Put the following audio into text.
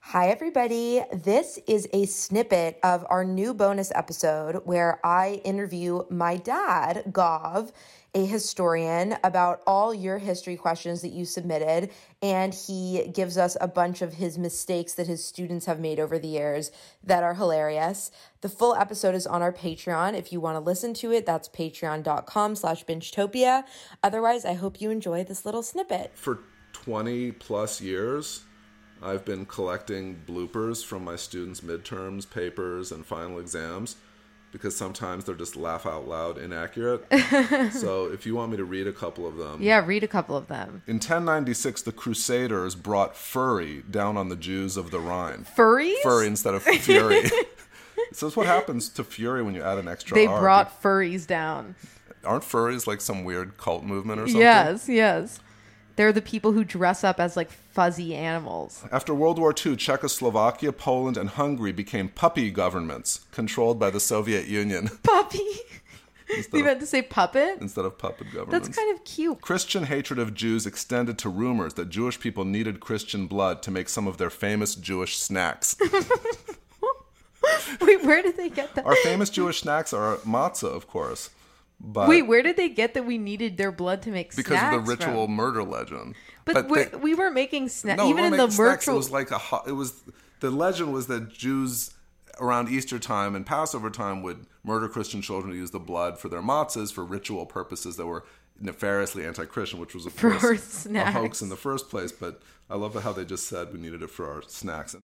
Hi, everybody. This is a snippet of our new bonus episode where I interview my dad, Gov, a historian, about all your history questions that you submitted. And he gives us a bunch of his mistakes that his students have made over the years that are hilarious. The full episode is on our Patreon. If you want to listen to it, that's patreon.com/bingetopia. Otherwise, I hope you enjoy this little snippet. For 20 plus years, I've been collecting bloopers from my students' midterms, papers, and final exams because sometimes they're just laugh out loud inaccurate. So if you want me to read a couple of them. Yeah, read a couple of them. In 1096, the Crusaders brought fury down on the Jews of the Rhine. Furries? Fury instead of fury. So that's what happens to fury when you add an extra They R. brought furries down. Aren't furries like some weird cult movement or something? Yes. They're the people who dress up as like fuzzy animals. After World War II, Czechoslovakia, Poland, and Hungary became puppy governments controlled by the Soviet Union. Puppy? You meant to say puppet? Instead of puppet governments. That's kind of cute. Christian hatred of Jews extended to rumors that Jewish people needed Christian blood to make some of their famous Jewish snacks. Wait, where did they get that? Our famous Jewish snacks are matzah, of course. But wait, where did they get that we needed their blood to make because snacks of the ritual from? murder legend. But we were making snacks. No, even in the snacks. ritual. It was like the legend was that Jews around Easter time and Passover time would murder Christian children to use the blood for their matzahs for ritual purposes that were nefariously anti-Christian, which was of course a hoax in the first place. But I love how they just said we needed it for our snacks.